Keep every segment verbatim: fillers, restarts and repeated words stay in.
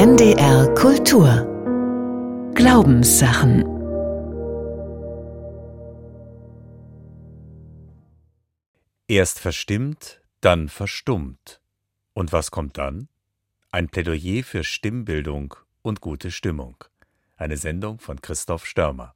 N D R Kultur Glaubenssachen. Erst verstimmt, dann verstummt. Und was kommt dann? Ein Plädoyer für Stimmbildung und gute Stimmung. Eine Sendung von Christoph Störmer.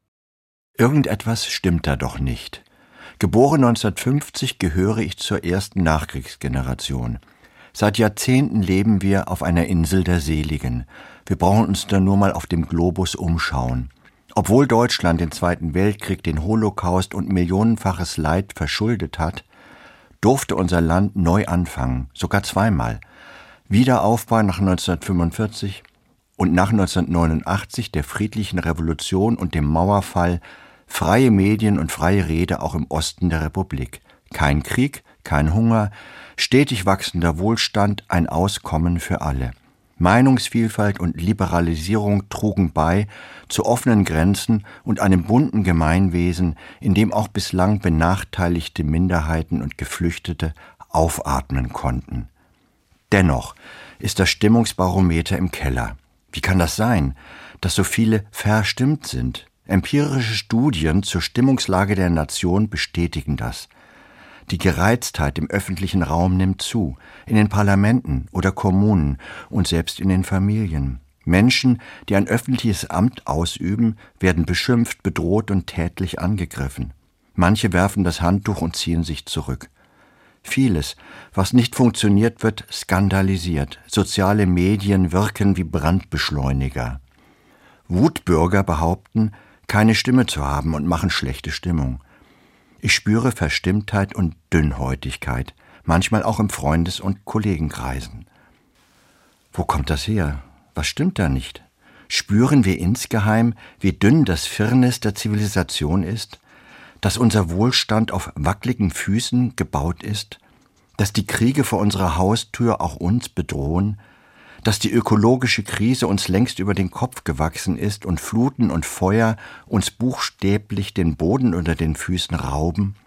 Irgendetwas stimmt da doch nicht. Geboren neunzehnhundertfünfzig gehöre ich zur ersten Nachkriegsgeneration. Seit Jahrzehnten leben wir auf einer Insel der Seligen. Wir brauchen uns da nur mal auf dem Globus umschauen. Obwohl Deutschland den Zweiten Weltkrieg, den Holocaust und millionenfaches Leid verschuldet hat, durfte unser Land neu anfangen, sogar zweimal. Wiederaufbau nach neunzehnhundertfünfundvierzig und nach neunzehnhundertneunundachtzig der friedlichen Revolution und dem Mauerfall, freie Medien und freie Rede auch im Osten der Republik. Kein Krieg, kein Hunger, stetig wachsender Wohlstand, ein Auskommen für alle. Meinungsvielfalt und Liberalisierung trugen bei zu offenen Grenzen und einem bunten Gemeinwesen, in dem auch bislang benachteiligte Minderheiten und Geflüchtete aufatmen konnten. Dennoch ist das Stimmungsbarometer im Keller. Wie kann das sein, dass so viele verstimmt sind? Empirische Studien zur Stimmungslage der Nation bestätigen das. Die Gereiztheit im öffentlichen Raum nimmt zu, in den Parlamenten oder Kommunen und selbst in den Familien. Menschen, die ein öffentliches Amt ausüben, werden beschimpft, bedroht und tätlich angegriffen. Manche werfen das Handtuch und ziehen sich zurück. Vieles, was nicht funktioniert, wird skandalisiert. Soziale Medien wirken wie Brandbeschleuniger. Wutbürger behaupten, keine Stimme zu haben und machen schlechte Stimmung. Ich spüre Verstimmtheit und Dünnhäutigkeit, manchmal auch im Freundes- und Kollegenkreisen. Wo kommt das her? Was stimmt da nicht? Spüren wir insgeheim, wie dünn das Firnis der Zivilisation ist? Dass unser Wohlstand auf wackeligen Füßen gebaut ist? Dass die Kriege vor unserer Haustür auch uns bedrohen? Dass die ökologische Krise uns längst über den Kopf gewachsen ist und Fluten und Feuer uns buchstäblich den Boden unter den Füßen rauben?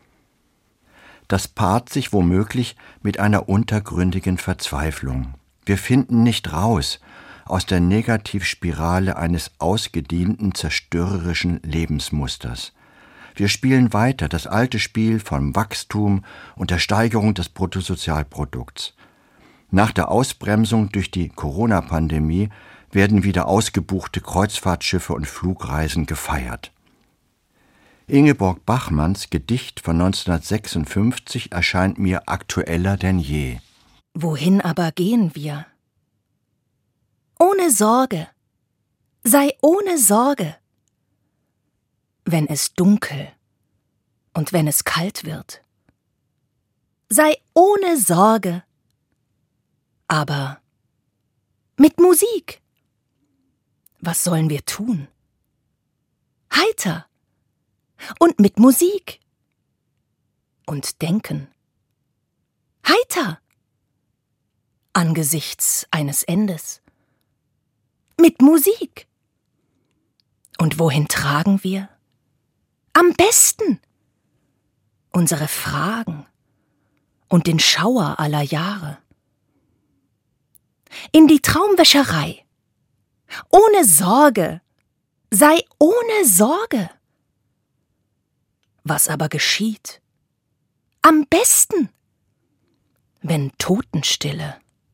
Das paart sich womöglich mit einer untergründigen Verzweiflung. Wir finden nicht raus aus der Negativspirale eines ausgedienten, zerstörerischen Lebensmusters. Wir spielen weiter das alte Spiel vom Wachstum und der Steigerung des Bruttosozialprodukts. Nach der Ausbremsung durch die Corona-Pandemie werden wieder ausgebuchte Kreuzfahrtschiffe und Flugreisen gefeiert. Ingeborg Bachmanns Gedicht von neunzehnhundertsechsundfünfzig erscheint mir aktueller denn je. Wohin aber gehen wir? Ohne Sorge, sei ohne Sorge. Wenn es dunkel und wenn es kalt wird, sei ohne Sorge. Aber mit Musik. Was sollen wir tun? Heiter und mit Musik. Und denken. Heiter angesichts eines Endes. Mit Musik. Und wohin tragen wir? Am besten unsere Fragen und den Schauer aller Jahre. In die Traumwäscherei. Ohne Sorge. Sei ohne Sorge. Was aber geschieht? Am besten, wenn Totenstille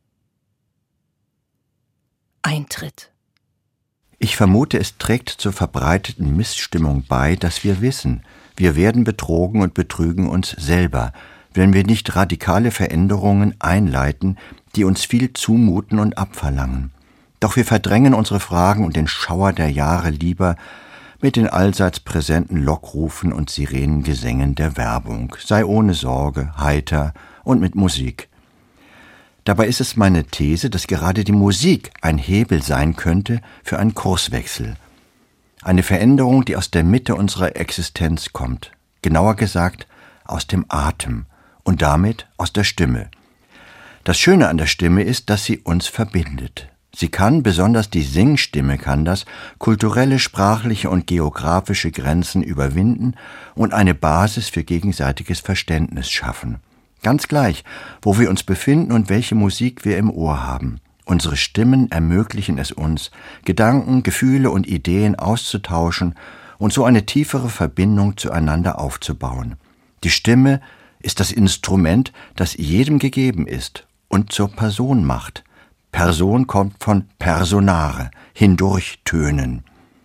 eintritt. Ich vermute, es trägt zur verbreiteten Missstimmung bei, dass wir wissen, wir werden betrogen und betrügen uns selber, wenn wir nicht radikale Veränderungen einleiten, die uns viel zumuten und abverlangen. Doch wir verdrängen unsere Fragen und den Schauer der Jahre lieber mit den allseits präsenten Lockrufen und Sirenengesängen der Werbung. Sei ohne Sorge, heiter und mit Musik. Dabei ist es meine These, dass gerade die Musik ein Hebel sein könnte für einen Kurswechsel. Eine Veränderung, die aus der Mitte unserer Existenz kommt. Genauer gesagt, aus dem Atem und damit aus der Stimme. Das Schöne an der Stimme ist, dass sie uns verbindet. Sie kann, besonders die Singstimme kann das, kulturelle, sprachliche und geografische Grenzen überwinden und eine Basis für gegenseitiges Verständnis schaffen. Ganz gleich, wo wir uns befinden und welche Musik wir im Ohr haben. Unsere Stimmen ermöglichen es uns, Gedanken, Gefühle und Ideen auszutauschen und so eine tiefere Verbindung zueinander aufzubauen. Die Stimme ist das Instrument, das jedem gegeben ist und zur Person macht. Person kommt von personare, hindurchtönen.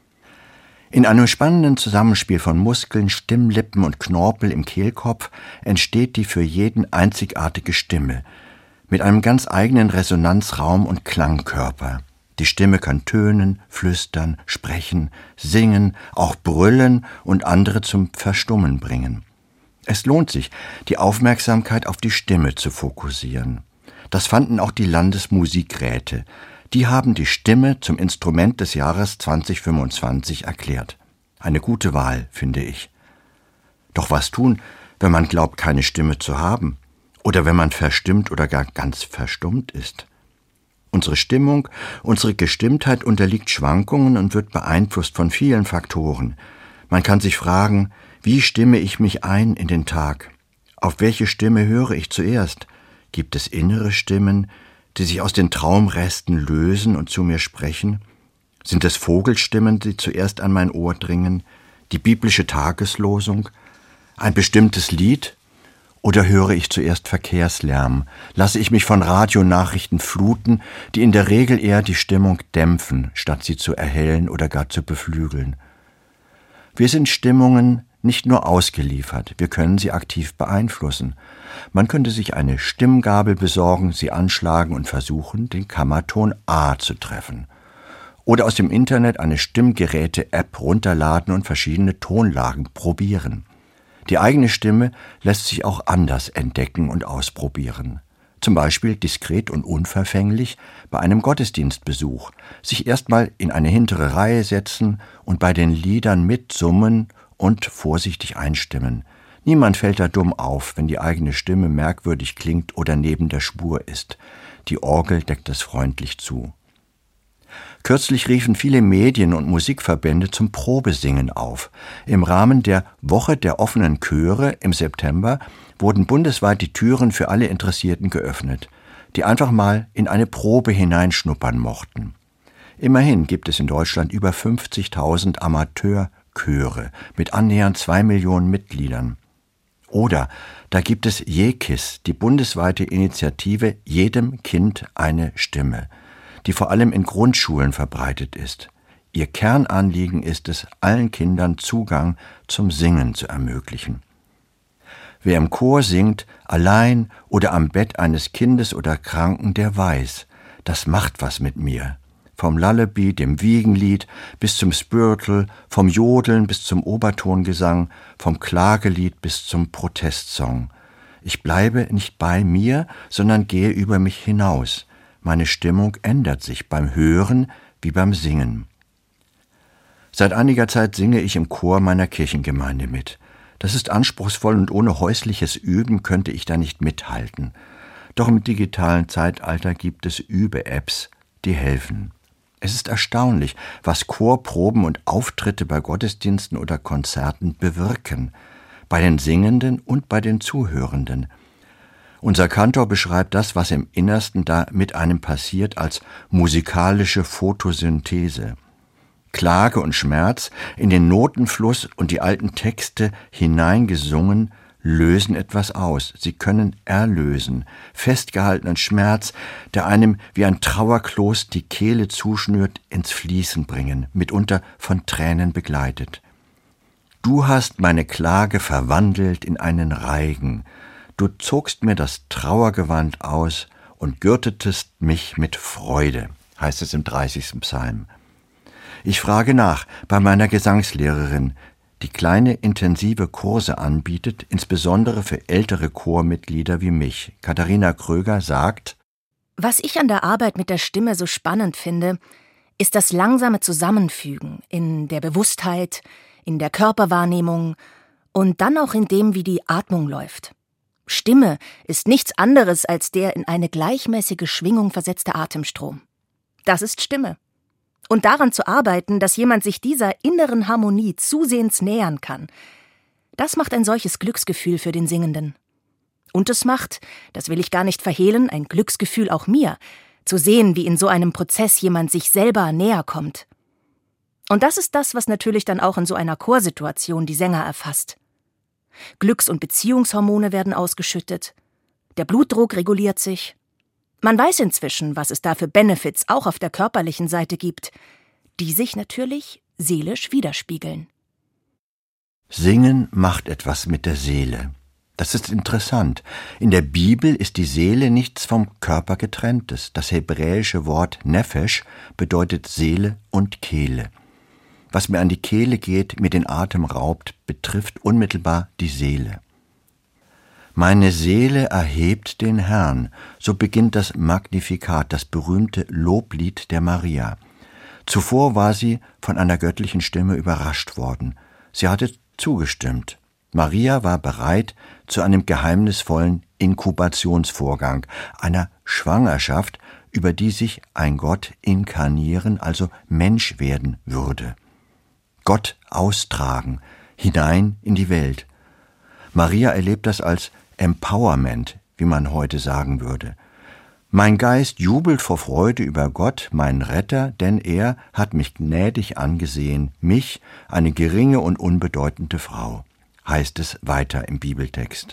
In einem spannenden Zusammenspiel von Muskeln, Stimmlippen und Knorpel im Kehlkopf entsteht die für jeden einzigartige Stimme, mit einem ganz eigenen Resonanzraum und Klangkörper. Die Stimme kann tönen, flüstern, sprechen, singen, auch brüllen und andere zum Verstummen bringen. Es lohnt sich, die Aufmerksamkeit auf die Stimme zu fokussieren. Das fanden auch die Landesmusikräte. Die haben die Stimme zum Instrument des Jahres zwanzig fünfundzwanzig erklärt. Eine gute Wahl, finde ich. Doch was tun, wenn man glaubt, keine Stimme zu haben? Oder wenn man verstimmt oder gar ganz verstummt ist? Unsere Stimmung, unsere Gestimmtheit unterliegt Schwankungen und wird beeinflusst von vielen Faktoren. Man kann sich fragen, wie stimme ich mich ein in den Tag? Auf welche Stimme höre ich zuerst? Gibt es innere Stimmen, die sich aus den Traumresten lösen und zu mir sprechen? Sind es Vogelstimmen, die zuerst an mein Ohr dringen? Die biblische Tageslosung? Ein bestimmtes Lied? Oder höre ich zuerst Verkehrslärm? Lasse ich mich von Radionachrichten fluten, die in der Regel eher die Stimmung dämpfen, statt sie zu erhellen oder gar zu beflügeln? Wir sind Stimmungen nicht nur ausgeliefert, wir können sie aktiv beeinflussen. Man könnte sich eine Stimmgabel besorgen, sie anschlagen und versuchen, den Kammerton A zu treffen. Oder aus dem Internet eine Stimmgeräte-App runterladen und verschiedene Tonlagen probieren. Die eigene Stimme lässt sich auch anders entdecken und ausprobieren. Zum Beispiel diskret und unverfänglich bei einem Gottesdienstbesuch, sich erstmal in eine hintere Reihe setzen und bei den Liedern mitsummen und vorsichtig einstimmen. Niemand fällt da dumm auf, wenn die eigene Stimme merkwürdig klingt oder neben der Spur ist. Die Orgel deckt es freundlich zu. Kürzlich riefen viele Medien- und Musikverbände zum Probesingen auf. Im Rahmen der Woche der offenen Chöre im September wurden bundesweit die Türen für alle Interessierten geöffnet, die einfach mal in eine Probe hineinschnuppern mochten. Immerhin gibt es in Deutschland über fünfzigtausend Amateurchöre mit annähernd zwei Millionen Mitgliedern. Oder da gibt es Jekis, die bundesweite Initiative Jedem Kind eine Stimme, die vor allem in Grundschulen verbreitet ist. Ihr Kernanliegen ist es, allen Kindern Zugang zum Singen zu ermöglichen. Wer im Chor singt, allein oder am Bett eines Kindes oder Kranken, der weiß, das macht was mit mir. Vom Lullaby, dem Wiegenlied, bis zum Spiritual, vom Jodeln bis zum Obertongesang, vom Klagelied bis zum Protestsong. Ich bleibe nicht bei mir, sondern gehe über mich hinaus. Meine Stimmung ändert sich beim Hören wie beim Singen. Seit einiger Zeit singe ich im Chor meiner Kirchengemeinde mit. Das ist anspruchsvoll und ohne häusliches Üben könnte ich da nicht mithalten. Doch im digitalen Zeitalter gibt es Übe-Apps, die helfen. Es ist erstaunlich, was Chorproben und Auftritte bei Gottesdiensten oder Konzerten bewirken, bei den Singenden und bei den Zuhörenden. Unser Kantor beschreibt das, was im Innersten da mit einem passiert, als musikalische Photosynthese. Klage und Schmerz in den Notenfluss und die alten Texte hineingesungen, lösen etwas aus. Sie können erlösen. Festgehaltenen Schmerz, der einem wie ein Trauerkloß die Kehle zuschnürt, ins Fließen bringen, mitunter von Tränen begleitet. Du hast meine Klage verwandelt in einen Reigen. Du zogst mir das Trauergewand aus und gürtetest mich mit Freude, heißt es im dreißigsten Psalm. Ich frage nach bei meiner Gesangslehrerin, die kleine intensive Kurse anbietet, insbesondere für ältere Chormitglieder wie mich. Katharina Kröger sagt: Was ich an der Arbeit mit der Stimme so spannend finde, ist das langsame Zusammenfügen in der Bewusstheit, in der Körperwahrnehmung und dann auch in dem, wie die Atmung läuft. Stimme ist nichts anderes als der in eine gleichmäßige Schwingung versetzte Atemstrom. Das ist Stimme. Und daran zu arbeiten, dass jemand sich dieser inneren Harmonie zusehends nähern kann, das macht ein solches Glücksgefühl für den Singenden. Und es macht, das will ich gar nicht verhehlen, ein Glücksgefühl auch mir, zu sehen, wie in so einem Prozess jemand sich selber näher kommt. Und das ist das, was natürlich dann auch in so einer Chorsituation die Sänger erfasst. Glücks- und Beziehungshormone werden ausgeschüttet, der Blutdruck reguliert sich. Man weiß inzwischen, was es da für Benefits auch auf der körperlichen Seite gibt, die sich natürlich seelisch widerspiegeln. Singen macht etwas mit der Seele. Das ist interessant. In der Bibel ist die Seele nichts vom Körper getrenntes. Das hebräische Wort Nefesh bedeutet Seele und Kehle. Was mir an die Kehle geht, mir den Atem raubt, betrifft unmittelbar die Seele. Meine Seele erhebt den Herrn, so beginnt das Magnificat, das berühmte Loblied der Maria. Zuvor war sie von einer göttlichen Stimme überrascht worden. Sie hatte zugestimmt. Maria war bereit zu einem geheimnisvollen Inkubationsvorgang, einer Schwangerschaft, über die sich ein Gott inkarnieren, also Mensch werden würde. Gott austragen, hinein in die Welt. Maria erlebt das als Empowerment, wie man heute sagen würde. Mein Geist jubelt vor Freude über Gott, meinen Retter, denn er hat mich gnädig angesehen, mich, eine geringe und unbedeutende Frau, heißt es weiter im Bibeltext.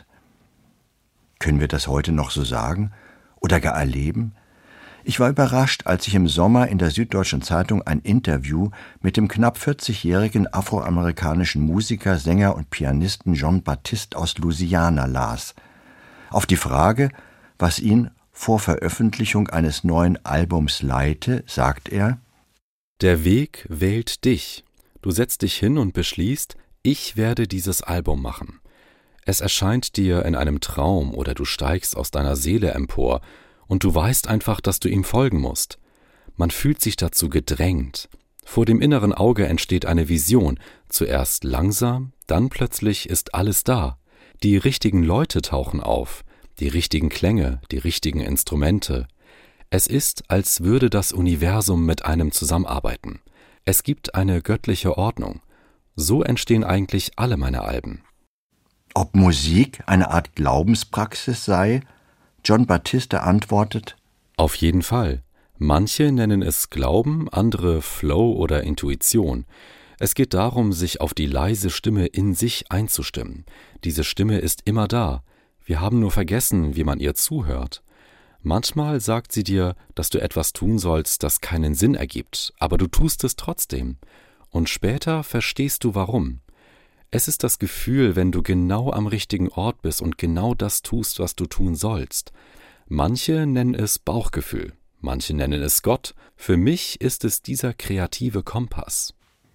Können wir das heute noch so sagen oder gar erleben? Ich war überrascht, als ich im Sommer in der Süddeutschen Zeitung ein Interview mit dem knapp vierzigjährigen afroamerikanischen Musiker, Sänger und Pianisten Jon Batiste aus Louisiana las. Auf die Frage, was ihn vor Veröffentlichung eines neuen Albums leite, sagt er: Der Weg wählt dich. Du setzt dich hin und beschließt, ich werde dieses Album machen. Es erscheint dir in einem Traum oder du steigst aus deiner Seele empor und du weißt einfach, dass du ihm folgen musst. Man fühlt sich dazu gedrängt. Vor dem inneren Auge entsteht eine Vision. Zuerst langsam, dann plötzlich ist alles da. Die richtigen Leute tauchen auf, die richtigen Klänge, die richtigen Instrumente. Es ist, als würde das Universum mit einem zusammenarbeiten. Es gibt eine göttliche Ordnung. So entstehen eigentlich alle meine Alben. Ob Musik eine Art Glaubenspraxis sei? Jon Batiste antwortet: Auf jeden Fall. Manche nennen es Glauben, andere Flow oder Intuition. Es geht darum, sich auf die leise Stimme in sich einzustimmen. Diese Stimme ist immer da. Wir haben nur vergessen, wie man ihr zuhört. Manchmal sagt sie dir, dass du etwas tun sollst, das keinen Sinn ergibt, aber du tust es trotzdem. Und später verstehst du warum. Es ist das Gefühl, wenn du genau am richtigen Ort bist und genau das tust, was du tun sollst. Manche nennen es Bauchgefühl, manche nennen es Gott. Für mich ist es dieser kreative Kompass.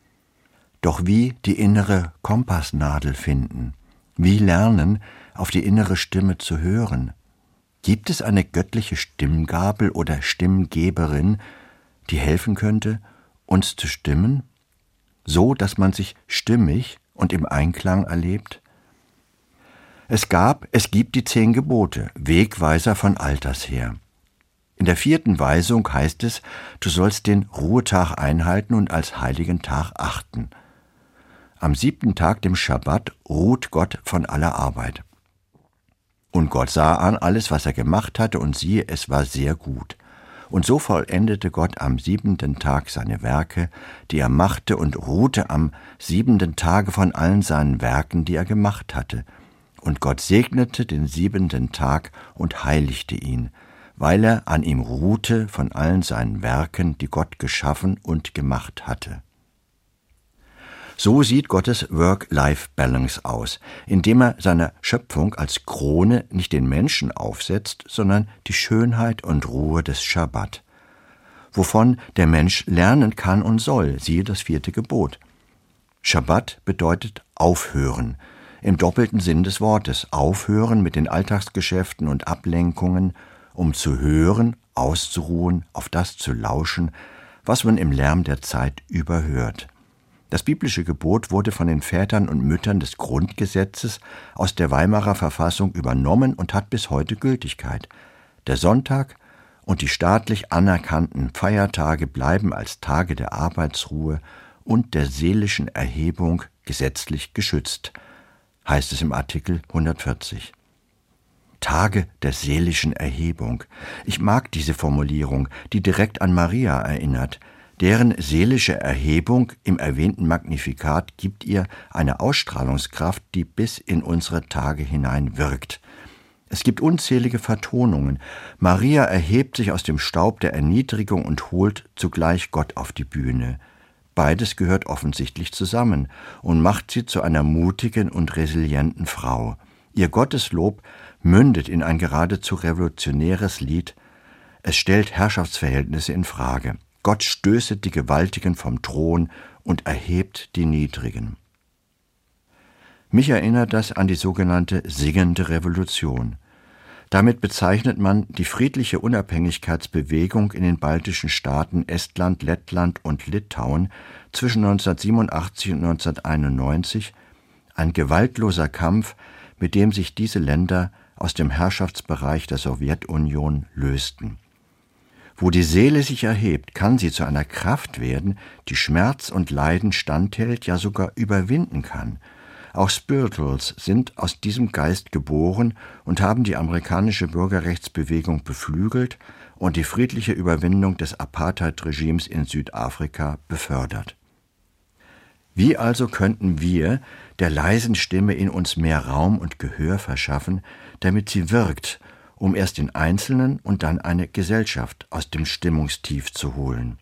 Doch wie die innere Kompassnadel finden? Wie lernen, auf die innere Stimme zu hören? Gibt es eine göttliche Stimmgabel oder Stimmgeberin, die helfen könnte, uns zu stimmen, so dass man sich stimmig und im Einklang erlebt? Es gab, es gibt die zehn Gebote, Wegweiser von alters her. In der vierten Weisung heißt es, du sollst den Ruhetag einhalten und als heiligen Tag achten. Am siebten Tag, dem Schabbat, ruht Gott von aller Arbeit. Und Gott sah an alles, was er gemacht hatte, und siehe, es war sehr gut. Und so vollendete Gott am siebenten Tag seine Werke, die er machte, und ruhte am siebenten Tage von allen seinen Werken, die er gemacht hatte. Und Gott segnete den siebenten Tag und heiligte ihn, weil er an ihm ruhte von allen seinen Werken, die Gott geschaffen und gemacht hatte. So sieht Gottes Work-Life-Balance aus, indem er seiner Schöpfung als Krone nicht den Menschen aufsetzt, sondern die Schönheit und Ruhe des Schabbat, wovon der Mensch lernen kann und soll, siehe das vierte Gebot. Schabbat bedeutet aufhören, im doppelten Sinn des Wortes, aufhören mit den Alltagsgeschäften und Ablenkungen, um zu hören, auszuruhen, auf das zu lauschen, was man im Lärm der Zeit überhört. Das biblische Gebot wurde von den Vätern und Müttern des Grundgesetzes aus der Weimarer Verfassung übernommen und hat bis heute Gültigkeit. Der Sonntag und die staatlich anerkannten Feiertage bleiben als Tage der Arbeitsruhe und der seelischen Erhebung gesetzlich geschützt, heißt es im Artikel hundertvierzig. Tage der seelischen Erhebung. Ich mag diese Formulierung, die direkt an Maria erinnert. Deren seelische Erhebung im erwähnten Magnifikat gibt ihr eine Ausstrahlungskraft, die bis in unsere Tage hinein wirkt. Es gibt unzählige Vertonungen. Maria erhebt sich aus dem Staub der Erniedrigung und holt zugleich Gott auf die Bühne. Beides gehört offensichtlich zusammen und macht sie zu einer mutigen und resilienten Frau. Ihr Gotteslob mündet in ein geradezu revolutionäres Lied. Es stellt Herrschaftsverhältnisse in Frage. Gott stößet die Gewaltigen vom Thron und erhebt die Niedrigen. Mich erinnert das an die sogenannte Singende Revolution. Damit bezeichnet man die friedliche Unabhängigkeitsbewegung in den baltischen Staaten Estland, Lettland und Litauen zwischen neunzehnhundertsiebenundachtzig und neunzehnhunderteinundneunzig, ein gewaltloser Kampf, mit dem sich diese Länder aus dem Herrschaftsbereich der Sowjetunion lösten. Wo die Seele sich erhebt, kann sie zu einer Kraft werden, die Schmerz und Leiden standhält, ja sogar überwinden kann. Auch Spirituals sind aus diesem Geist geboren und haben die amerikanische Bürgerrechtsbewegung beflügelt und die friedliche Überwindung des Apartheid-Regimes in Südafrika befördert. Wie also könnten wir der leisen Stimme in uns mehr Raum und Gehör verschaffen, damit sie wirkt, um erst den Einzelnen und dann eine Gesellschaft aus dem Stimmungstief zu holen?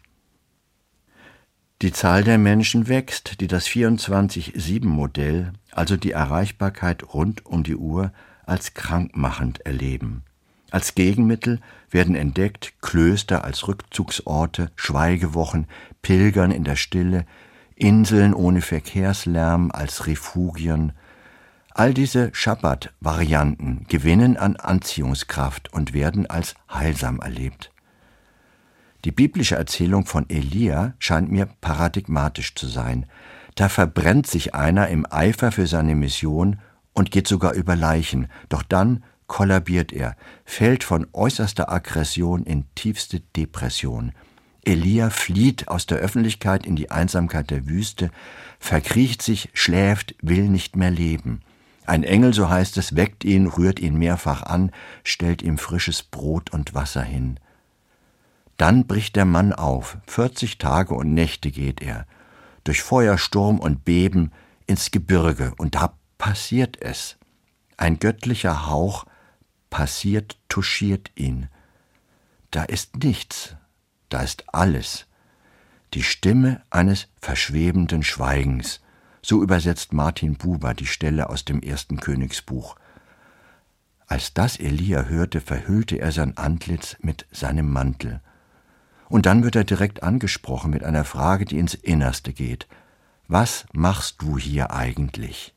Die Zahl der Menschen wächst, die das vierundzwanzig sieben Modell, also die Erreichbarkeit rund um die Uhr, als krankmachend erleben. Als Gegenmittel werden entdeckt Klöster als Rückzugsorte, Schweigewochen, Pilgern in der Stille, Inseln ohne Verkehrslärm als Refugien. All diese Schabbat-Varianten gewinnen an Anziehungskraft und werden als heilsam erlebt. Die biblische Erzählung von Elia scheint mir paradigmatisch zu sein. Da verbrennt sich einer im Eifer für seine Mission und geht sogar über Leichen. Doch dann kollabiert er, fällt von äußerster Aggression in tiefste Depression. Elia flieht aus der Öffentlichkeit in die Einsamkeit der Wüste, verkriecht sich, schläft, will nicht mehr leben. Ein Engel, so heißt es, weckt ihn, rührt ihn mehrfach an, stellt ihm frisches Brot und Wasser hin. Dann bricht der Mann auf, vierzig Tage und Nächte geht er, durch Feuer, Sturm und Beben ins Gebirge, und da passiert es. Ein göttlicher Hauch passiert, touchiert ihn. Da ist nichts, da ist alles. Die Stimme eines verschwebenden Schweigens, so übersetzt Martin Buber die Stelle aus dem ersten Königsbuch. Als das Elia hörte, verhüllte er sein Antlitz mit seinem Mantel. Und dann wird er direkt angesprochen mit einer Frage, die ins Innerste geht. Was machst du hier eigentlich?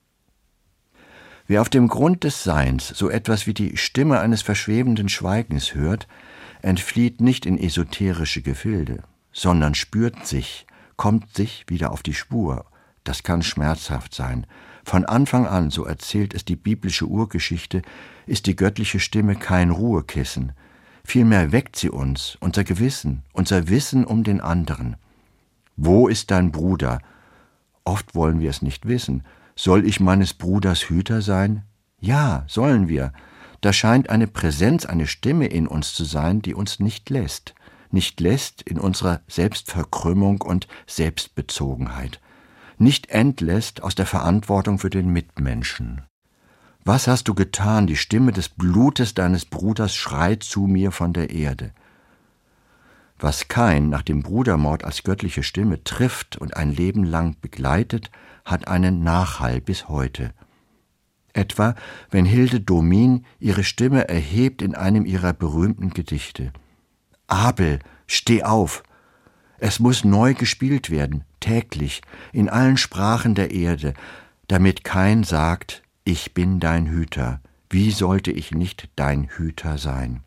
Wer auf dem Grund des Seins so etwas wie die Stimme eines verschwebenden Schweigens hört, entflieht nicht in esoterische Gefilde, sondern spürt sich, kommt sich wieder auf die Spur. Das kann schmerzhaft sein. Von Anfang an, so erzählt es die biblische Urgeschichte, ist die göttliche Stimme kein Ruhekissen. Vielmehr weckt sie uns, unser Gewissen, unser Wissen um den anderen. Wo ist dein Bruder? Oft wollen wir es nicht wissen. Soll ich meines Bruders Hüter sein? Ja, sollen wir. Da scheint eine Präsenz, eine Stimme in uns zu sein, die uns nicht lässt. Nicht lässt in unserer Selbstverkrümmung und Selbstbezogenheit. Nicht entlässt aus der Verantwortung für den Mitmenschen. Was hast du getan? Die Stimme des Blutes deines Bruders schreit zu mir von der Erde. Was Kain nach dem Brudermord als göttliche Stimme trifft und ein Leben lang begleitet, hat einen Nachhall bis heute. Etwa, wenn Hilde Domin ihre Stimme erhebt in einem ihrer berühmten Gedichte. Abel, steh auf! Es muss neu gespielt werden, täglich, in allen Sprachen der Erde, damit Kain sagt, ich bin dein Hüter, wie sollte ich nicht dein Hüter sein?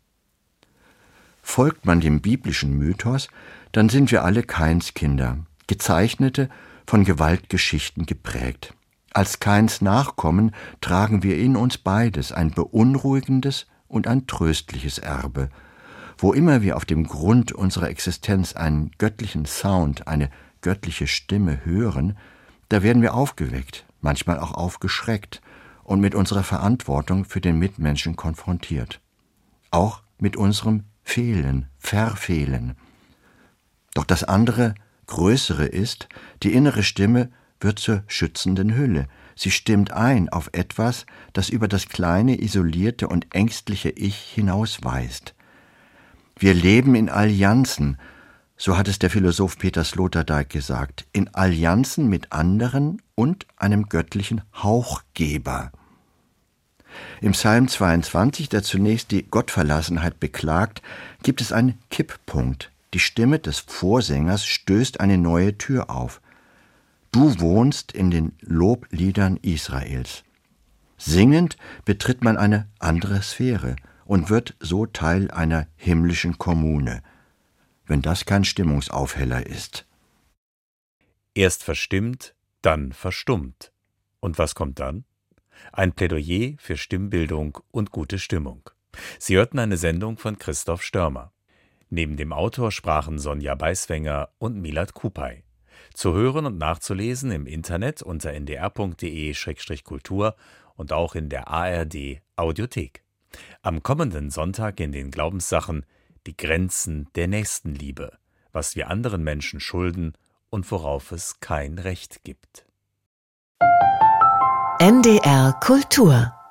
Folgt man dem biblischen Mythos, dann sind wir alle Kains Kinder, Gezeichnete, von Gewaltgeschichten geprägt. Als Kains Nachkommen tragen wir in uns beides, ein beunruhigendes und ein tröstliches Erbe. Wo immer wir auf dem Grund unserer Existenz einen göttlichen Sound, eine göttliche Stimme hören, da werden wir aufgeweckt, manchmal auch aufgeschreckt, und mit unserer Verantwortung für den Mitmenschen konfrontiert. Auch mit unserem Fehlen, Verfehlen. Doch das andere, Größere ist, die innere Stimme wird zur schützenden Hülle. Sie stimmt ein auf etwas, das über das kleine, isolierte und ängstliche Ich hinausweist. Wir leben in Allianzen, so hat es der Philosoph Peter Sloterdijk gesagt, in Allianzen mit anderen und einem göttlichen Hauchgeber. Im Psalm zweiundzwanzig, der zunächst die Gottverlassenheit beklagt, gibt es einen Kipppunkt. Die Stimme des Vorsängers stößt eine neue Tür auf. Du wohnst in den Lobliedern Israels. Singend betritt man eine andere Sphäre und wird so Teil einer himmlischen Kommune, wenn das kein Stimmungsaufheller ist. Erst verstimmt, dann verstummt. Und was kommt dann? Ein Plädoyer für Stimmbildung und gute Stimmung. Sie hörten eine Sendung von Christoph Störmer. Neben dem Autor sprachen Sonja Beiswenger und Milad Kupay. Zu hören und nachzulesen im Internet unter n d r punkt d e Schrägstrich kultur und auch in der A R D Audiothek. Am kommenden Sonntag in den Glaubenssachen die Grenzen der Nächstenliebe, was wir anderen Menschen schulden und worauf es kein Recht gibt. N D R Kultur